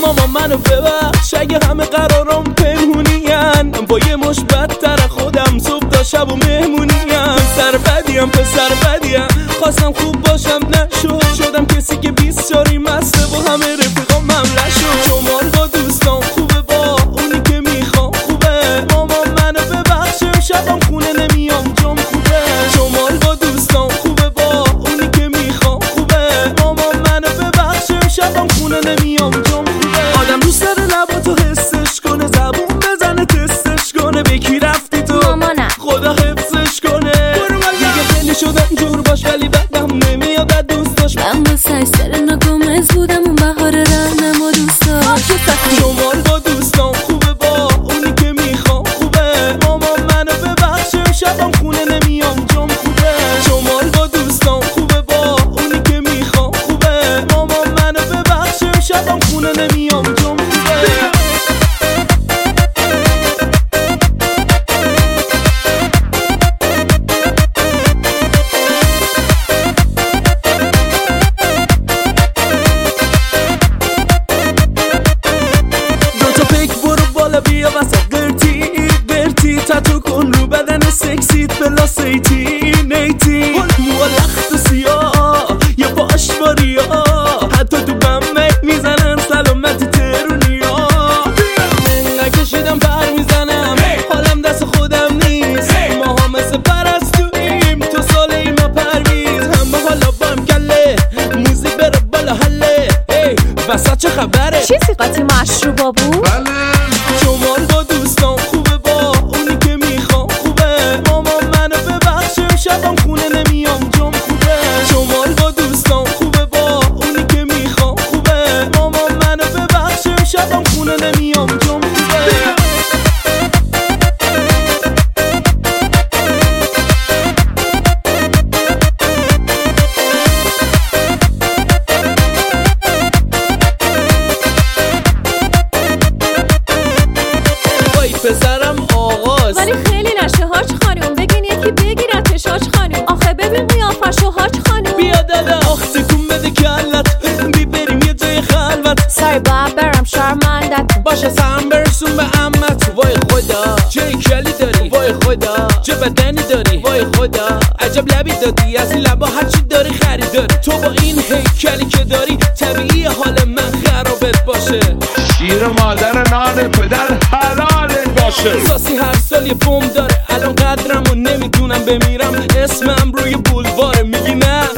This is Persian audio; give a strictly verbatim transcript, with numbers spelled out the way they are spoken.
ماما منو ببخش اگه همه قرارم پنهونین، با یه مش بدتر خودم صبح تا شب و مهمونیم. سر بدیم پسر بدیم، خواستم خوب باشم نشد، شدم کسی که بیست شاری مسته با همه رفیقام ممله شد. شمال با دوستان خوبه، با اونی که میخوام خوبه، ماما منو ببخش شبم خونه نمیام جام خوبه. شمال با دوستان خوبه، با اونی که میخوام خوبه، ماما منو ببخش شبم خونه نمیام جام خوبه. آدم دوست داره لباتو حسش کنه، زبون بزنه تستش کنه، به کی رفتی تو مامانم خدا حفظش کنه. دیگه خیلی شدم جور باش ولی بدم نمیاد از دوستاش. من با سرسر نگمز بودم اون بهار رهنم و دوستاش. شمال با دوستان خوبه، با اونی که میخوام خوبه، ماما منو ببخش شبم خونه نمیام جام خوبه. شمال با دوستان خوبه، با اونی که میخوام خوبه، ماما منو ببخش شبم خونه نمیام جام خوبه. بیا واسه قرتی قرتی، تتو کن رو بدن سکسیت بلا سیتی نیتی، مو لخت و سیاه یا باش باریا، حتی تو بمه میزنن سلامت ترونیا. من نکشیدم پر میزنم، حالم دست خودم نیست، ما ها مثل پرستویم تو سال ایما پرویز. هم با حالا بام کله موزیک بره بالا حله، وسط چه خبره؟ چیزی قاطی مشروبا بود؟ شمال با دوستان خوبه، با اونی که میخوام خوبه، ماما منو ببخش شبم خونه نمیام جام خوبه. شمال با دوستان خوبه، با اونی که میخوام خوبه، ماما منو ببخش شبم خونه نمیام جام خوبه. پسرم آغاز ولی خیلی نشه هاج خانوم، بگین یکی بگیرتش هاج خانوم. آخه ببین قیافشو هاج خانوم. بیا دادا آخ تکون بده کلت، بی بریم یه جای خلوت. سای باید برم شرمندت باشه سهم برسون به امت. وای خدا چه کلی داری، وای خدا چه بدنی داری، وای خدا عجب لبی دادی، از این لبا هرچی داری خریداری. تو با این هیکلی که داری طبیعی حال من خرابت باشه. شیر مادر نان پدر حلالت باشه. ساسی هر سال یه بوم داره، الان قدرمو نمیدونم بمیرم، اسمم روی بولواره میگی نه